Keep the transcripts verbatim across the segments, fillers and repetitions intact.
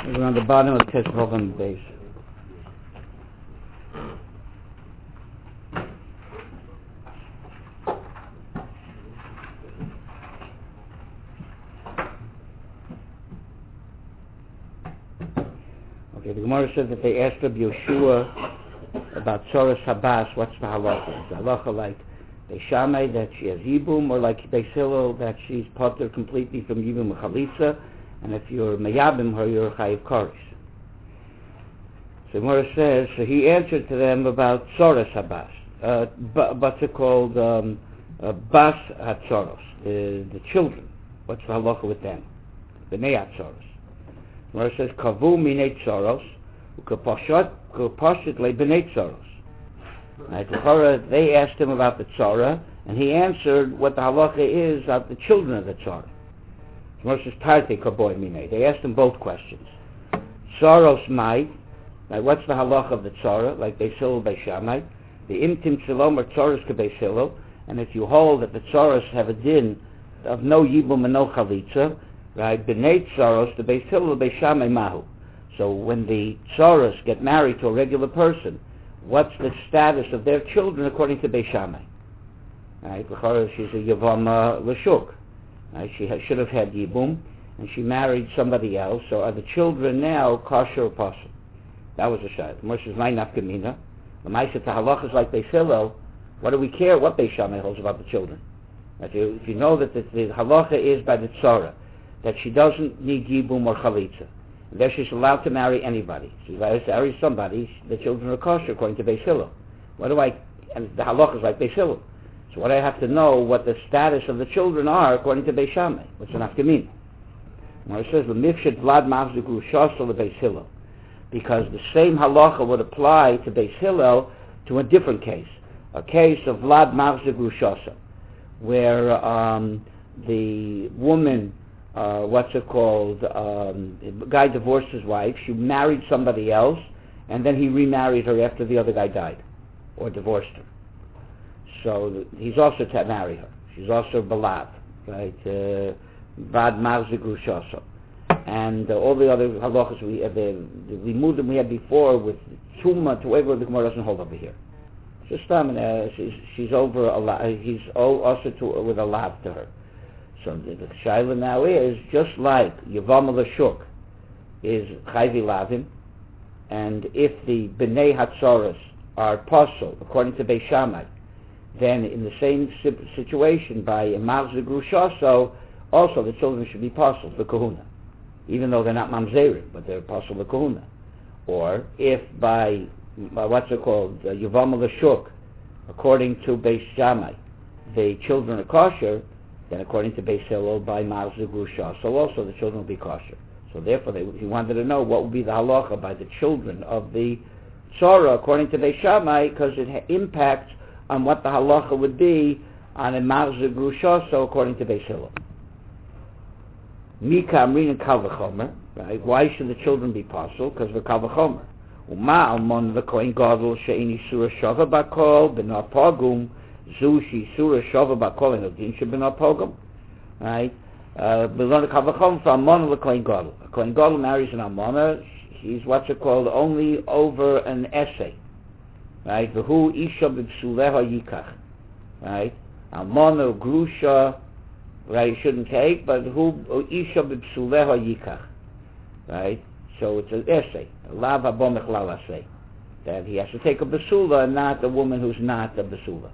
We're on the bottom of Tes Vav base. Okay, the Gemara says that they asked Rabbi Yoshua about Tzoras Habas. What's the halacha? Is the halacha like Beishamai that she has Yibum, or like Beis Hillel that she's potter completely from Yibum and Chalitza? And if you're Mayabim her, you're Chayiv Karis. So Gemara says, so he answered to them about Tzoras Habas. Uh, what's it called? Um, uh, Bas HaTzoros, the, the children. What's the halacha with them? B'nei HaTzoros. Gemara says, Kavu minei Tzoros, u'kapashat kapashat le b'nei Tzoros. Right, they asked him about the Tzara, and he answered what the halacha is of the children of the Tzara. They asked him both questions. Tzaros mai, like what's the halacha of the Tzara, like Beis Hillel, Beis Shammai. The imtim tzilom or Tzaros ke Beis Hillel, and if you hold that the Tzaros have a din of no yibum and no chalitza, right, b'nei Tzaros, the Beis Hillel, Beis Shammai mahu. So when the Tzaros get married to a regular person, what's the status of their children according to Beis Shammai? Right, because she's a Yavama Lashuk. Right, she ha- should have had Yibum, and she married somebody else. So are the children now kosher or possible? That was a shayla. Moshe says, "My nafkamina." The Ma'aseh Tahalach is like Beis Hillel. What do we care what Beis Shammai holds about the children? If you, if you know that the, the halacha is by the tzara, that she doesn't need Yibum or Chalitza, and there she's allowed to marry anybody. She's allowed to marry somebody. The children are kosher according to Beis Hillel. What do I? And the halacha is like Beis Hillel. So what I have to know what the status of the children are according to Beis Shammai. What's an afkamin? Now it says l'mifshet vlad mavzik rushasa leBeis Hillel, because the same halacha would apply to Beis Hillel to a different case, a case of vlad mavzik rushasa, where um, the woman, uh, what's it called, um, the guy divorced his wife, she married somebody else, and then he remarried her after the other guy died or divorced her. So he's also to marry her. She's also balav, right? Vad marzik rushaso, and uh, all the other halachas we have, the the limudim we had before with tuma to whatever the Gemara doesn't hold over here. Just um, uh, she's she's over a lot. He's also to with a lav to her. So the, the shaila now is just like Yavam Lashuk is chayvi lavim, and if the b'nei hatzoros are pasul according to Beis Shammai, then in the same situation by a Mavzig Rushaso, also the children should be pasul for kahuna, even though they're not mamzerim, but they're pasul for kahuna. Or if by, by what's it called, uh, Yavam Lashuk, according to Beis Shammai, the children are kosher, then according to Beis Hillel by Mavzig Rushaso, also the children will be kosher. So therefore, they, he wanted to know what would be the halacha by the children of the Tzara according to Beis Shammai, because it ha- impacts on what the halacha would be on a Mavzig Rushaso according to Beis Hillel. Mika Amrin Kal V'chomer, right? Why should the children be pasul? Because of Kal V'chomer. Uma Almon V'kohen Gadol She'ini Surah Shava B'kol B'nar Pogum Zu She Surah Shava B'kol and Odin She B'nar Pogum, right? B'lon Kal V'chomer for Almon V'kohen Gadol. A Kohen Gadol marries an Almona. He's what's it called? Only over an essay. Right, v'hu isha b'psuleha yikach, right? Almona grusha, right? You shouldn't take, but who isha b'psuleha yikach, right? So it's an essay, lav abomech lalasei, that he has to take a basula and not a woman who's not a basula.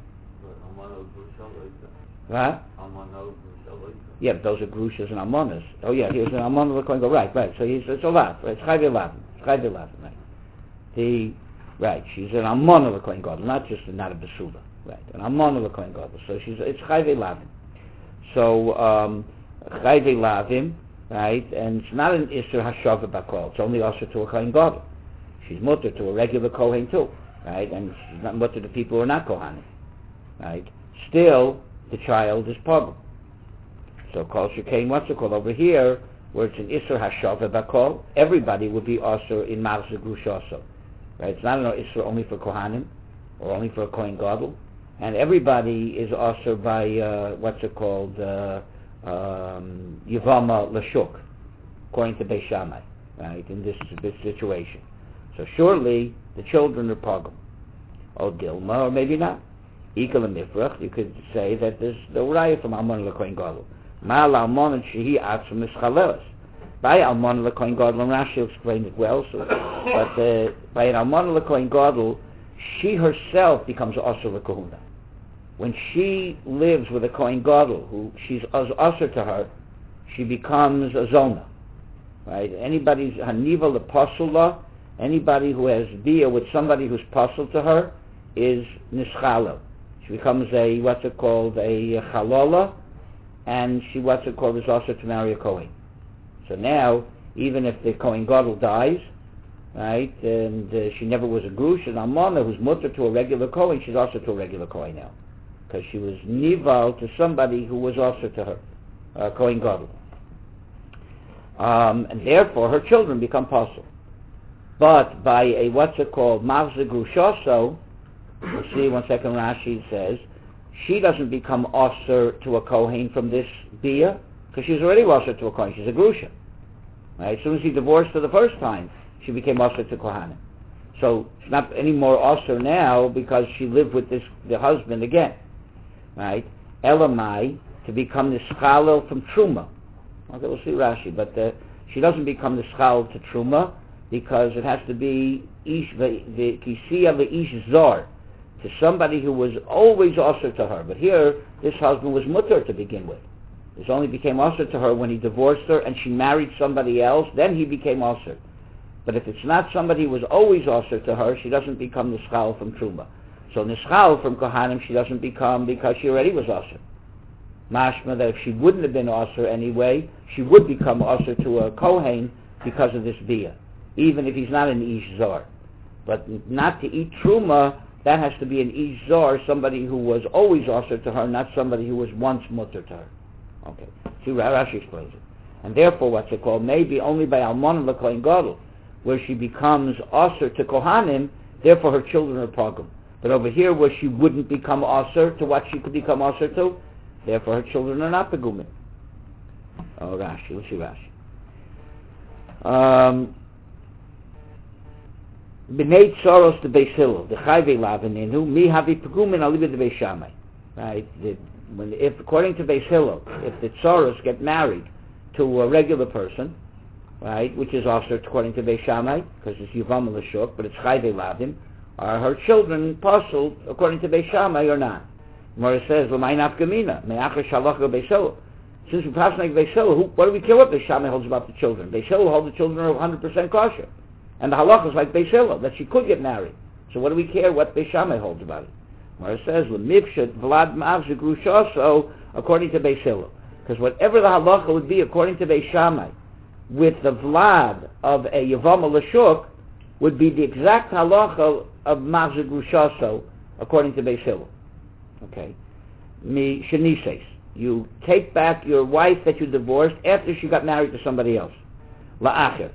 What? Yeah, but those are grushas and almonas. Oh yeah, here's an almona l'kohen gadol. Right, right. So he's it's a lav. It's chayv lav. It's chayv lav. Right. The Right, she's an almona l'kohen gadol, not just a, not a basula. Right, an almona l'kohen gadol. So she's it's chayvei lavim. So um, chayvei lavim, right, and it's not an isser hashava bakol. It's only also to a kohen gadol. She's mutter to a regular kohen too, right, and she's not mutter to people who are not kohanim, right. Still, the child is pogum. So kol shekain, what's it called over here, where it's an isser hashava bakol? Everybody would be also in mavzig rushaso. Right, it's not an Isra only for Kohanim, or only for a Kohen Gadol, and everybody is also by, uh, what's it called, uh, um, Yavama Lashuk, according to Beis Shammai. right, in this, this situation. So surely the children are pogum. Or Dilma, or maybe not. Ikal and Mifrach, you could say that there's the raya from Almon L'Kohen Gadol. Ma'al Almon and Shehi Atzum Mischaleres. By Almon L'Kohen Gadol, and Rashi explained it well, so, but uh, by an Almon L'Kohen Gadol, she herself becomes Asur L'Kohuna. When she lives with a Kohen Gadol, who she's Asur to her, she becomes a Zona. Right? Anybody's Haniva L'Pasula, anybody who has Bia with somebody who's Pasul to her, is Nischalo. She becomes a, what's it called, a Chalola, and she, what's it called, is also to marry a Kohen. So now, even if the Kohen Gadol dies, right, and uh, she never was a Grush, and Almana, who's mutter to a regular Kohen, she's also to a regular Kohen now. Because she was Nival to somebody who was also to her, uh, Kohen Gadol. Um, and therefore, her children become Pasul. But by a, what's it called, Mavze Grushoso, we'll see one second, Rashi says, she doesn't become Osir to a Kohen from this Bia, because she's already Osir to a Kohen. She's a Grusha. Right? As soon as he divorced her the first time, she became Osir to Kohanim. So she's not any more Osir now because she lived with this the husband again. Right? Elamai, to become the Schalel from Truma. Okay, we'll see Rashi, but uh, she doesn't become the Schalel to Truma because it has to be Ish, the Kisiya the Ish Zor, to somebody who was always Osir to her. But here, this husband was Mutter to begin with. This only became Osir to her when he divorced her and she married somebody else, then he became Osir. But if it's not somebody who was always Osir to her, she doesn't become Nischal from Truma. So Nischal from Kohanim she doesn't become because she already was Osir. Mashma that if she wouldn't have been Osir anyway, she would become Osir to a Kohen because of this Bia, even if he's not an Ish Zor. But not to eat Truma, that has to be an Ish Zor, somebody who was always Osir to her, not somebody who was once Mutter to her. Okay, see, Rashi explains it. And therefore, what's it called? Maybe only by Almon L'Kohen Gadol, where she becomes Osir to Kohanim, therefore her children are Pogum. But over here, where she wouldn't become Osir to what she could become Osir to, therefore her children are not Pegumim. Oh, Rashi, let's see Rashi. Um, B'nei Tzoros the Beis Hillel, the Chayvei Lavaninu, mi havi Pegumin alibi the Beis Shammai. Right? The, when, if, according to Beis Hillel, if the Tzoros get married to a regular person, right, which is also according to Beis Shammai, because it's Yivam L'Shuk, but it's Chayvei Lavin, are her children puzzled according to Beis Shammai or not? Gemara says, L'may nafkamina, me'achar shalach Beis Hillel. Since we pass like Beis Hillel, what do we care what Beis Shammai holds about the children? Beis Hillel holds the children are one hundred percent kosher. And the halach is like Beis Hillel, that she could get married. So what do we care what Beis Shammai holds about it? Where it says, L'mivshet vlad ma'avze grushoso, according to Beis Hillel. Because whatever the halacha would be according to Beis Shammai, with the vlad of a Yavam L'Shuk, would be the exact halacha of ma'avze grushoso, according to Beis Hillel. Okay? Mi shenises. You take back your wife that you divorced after she got married to somebody else. La'acher.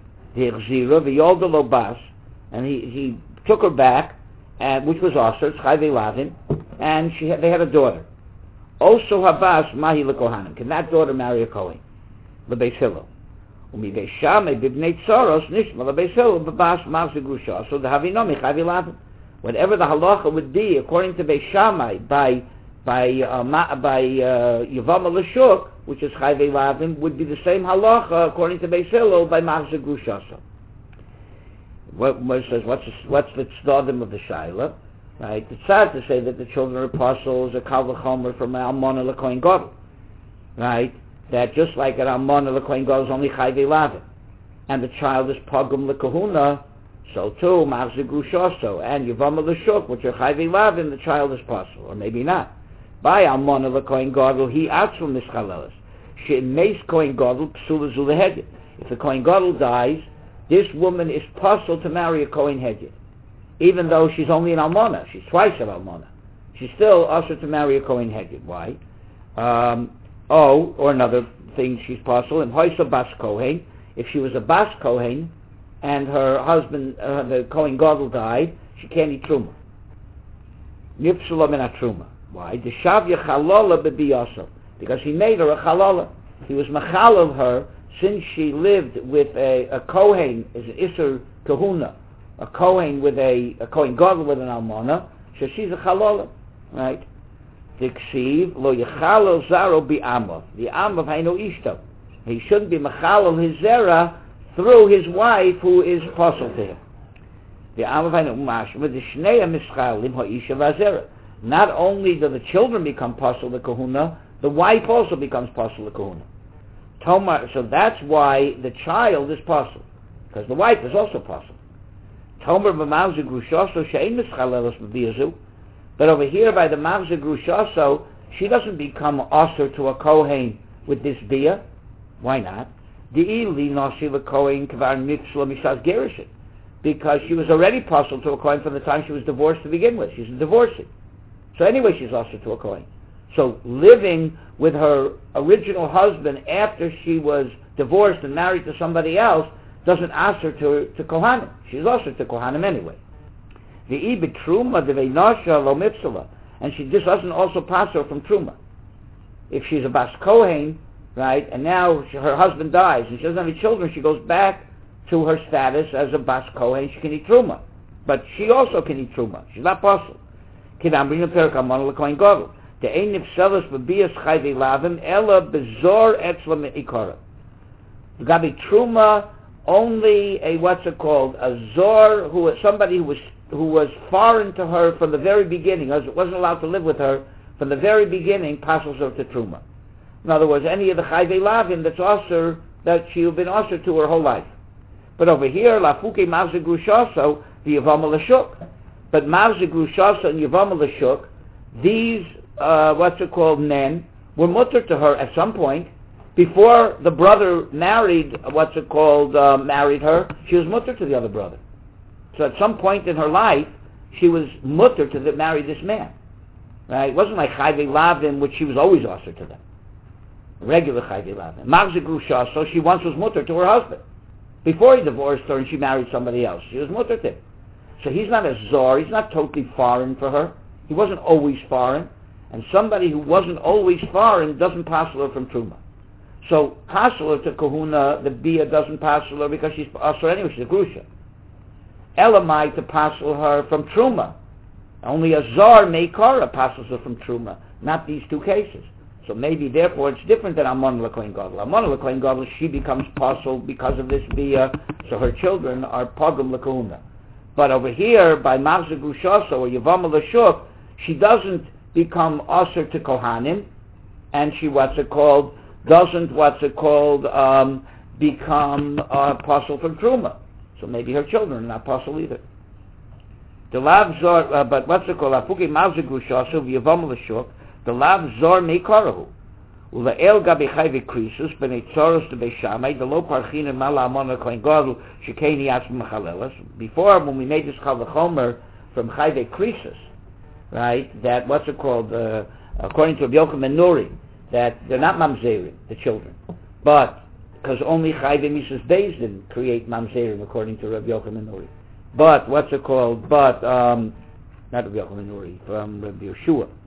And he, he took her back, and, which was Osir, Chayvei Lavin, and she had, they had a daughter. Also Habas Mahi L'Kohanim. Can that daughter marry a Kohen? L'Beis Hillel. Umi Beis Shammai b'bnei Tzoros nishma L'Beis Hillel b'bas Mavze Grusha. So the Havinomi Chayvei Lavin. Whatever the halacha would be according to Beis Shammai by by uh, ma, by uh, Yavam L'Shuk, which is Chayvei Lavin, would be the same halacha according to Beis Hillel by Mavze Grusha. What, what says what's the, what's the tzdadim of the shaila? Right, it's sad to say that the children are apostles, a kal v'chomer from Almona L'Kohen Gadol. Right, that just like an Almona L'Kohen Gadol is only Chayvei Lavin, and the child is Pogum L'Kahuna, so too Mavze Grusha, and Yavam L'Shuk, which are Chayvei Lavin, the child is apostle, or maybe not. By Almona L'Kohen Gadol, he atzul mischaleles. She'emes Kohen Gadol psula zulehedit. If the Kohen Gadol dies, this woman is puzzled to marry a Kohen Hedjit. Even though she's only an Almona, she's twice an Almona. She's still also to marry a Kohen Hedjit. Why? Um, oh, or another thing she's puzzled, and Hoysa Bas Kohen, if she was a Bas Kohen, and her husband, uh, the Kohen Gadol died, she can't eat Truma. Nipsula min Truma. Why? The Shavya Chalola b'biyasa. Because he made her a Chalola. He was Machalal her, since she lived with a, a Kohen, is an Isser Kahuna, a Kohen with a, a Kohen Gadol with an Almana, so she's a Chalola, right? Diksiv, lo yechalel zaro bi'amav. The amav hainu ishto. He shouldn't be mechalel his zera through his wife who is apostle to him. The amav hainu mashma, the shnei mischalim ha'isha v'azera. Not only do the children become apostle to kahuna, the wife also becomes apostle to kahuna. Tomar, so that's why the child is apostle, because the wife is also apostle. Tomar b'mavze grushoso she'ein mischalelos b'biyazu. But over here, by the Mavze Grushaso, she doesn't become usher to a Kohen with this bia. Why not? Because she was already apostle to a Kohen from the time she was divorced to begin with. She's a divorcee. So anyway, she's usher to a Kohen. So living with her original husband after she was divorced and married to somebody else doesn't usher to, to Kohanim. She's usher to Kohanim anyway. The ibit truma de veinasha lo mipsala, and she just doesn't also pass her from truma. If she's a bas kohen, right, and now she, her husband dies and she doesn't have any children, she goes back to her status as a bas kohen. She can eat truma, but she also can eat truma. She's not apostle. Kidam bring the perkamon lekohen gadol. The ein nifselas bebias chayve lavim ela bezor etzla meikara. You got to be truma only a what's it called a zor who is somebody who was who was foreign to her from the very beginning, wasn't allowed to live with her from the very beginning, passes her to Truma. In other words, any of the Chayvei Lavim that's usher, that she had been usher to her whole life. But over here, Lafuke Mavze Grushaso, the Yavam Lashuk. But Mavze Grushaso and Yavam Lashuk, these, uh, what's it called, men, were mutter to her at some point. Before the brother married, what's it called, uh, married her, she was mutter to the other brother. So at some point in her life, she was mutter to the, marry this man. Right? It wasn't like Chayvei Lavim, which she was always usher to them. Regular Chayvei Lavim. Mavze Grusha, so she once was mutter to her husband. Before he divorced her and she married somebody else, she was mutter to him. So he's not a zor, he's not totally foreign for her. He wasn't always foreign. And somebody who wasn't always foreign doesn't pass her from Truma. So pass her to Kahuna, the Bia doesn't pass her because she's usher anyway, she's a Grusha. Elamai to passel her from Truma. Only a Zar Meikara passes her from Truma, not these two cases. So maybe therefore it's different than Amon L'Kohen Gadol. Amon L'Kohen Gadol, she becomes passel because of this Bia, so her children are Pogum L'Kohuna. But over here, by Mavze Grushaso or Yavam L'Shuk, she doesn't become usher to Kohanim, and she, what's it called, doesn't, what's it called, um, become uh, passel from Truma. So maybe her children are not apostle either. The lav zor, uh, but what's it called? Afuki mavze grushasu v'yavam l'shuk. The lav zor meikarahu. U'la'el gabi chayve krisus b'nei tzoros to beishamai. The lo parchin and mala amon l'kohen gadol shekeni atzm mechalelas. Before, when we made this kal v'chomer from chayve krisus, right? That what's it called? Uh, according to Rabbi Yochanan ben Nuri, that they're not mamzerim, the children, but because only Chayve Misas Beis didn't create Mamzerim, according to Rabbi Yochanan ben Nuri. But, what's it called? But, um, not Rabbi Yochanan ben Nuri, from Rabbi Yeshua.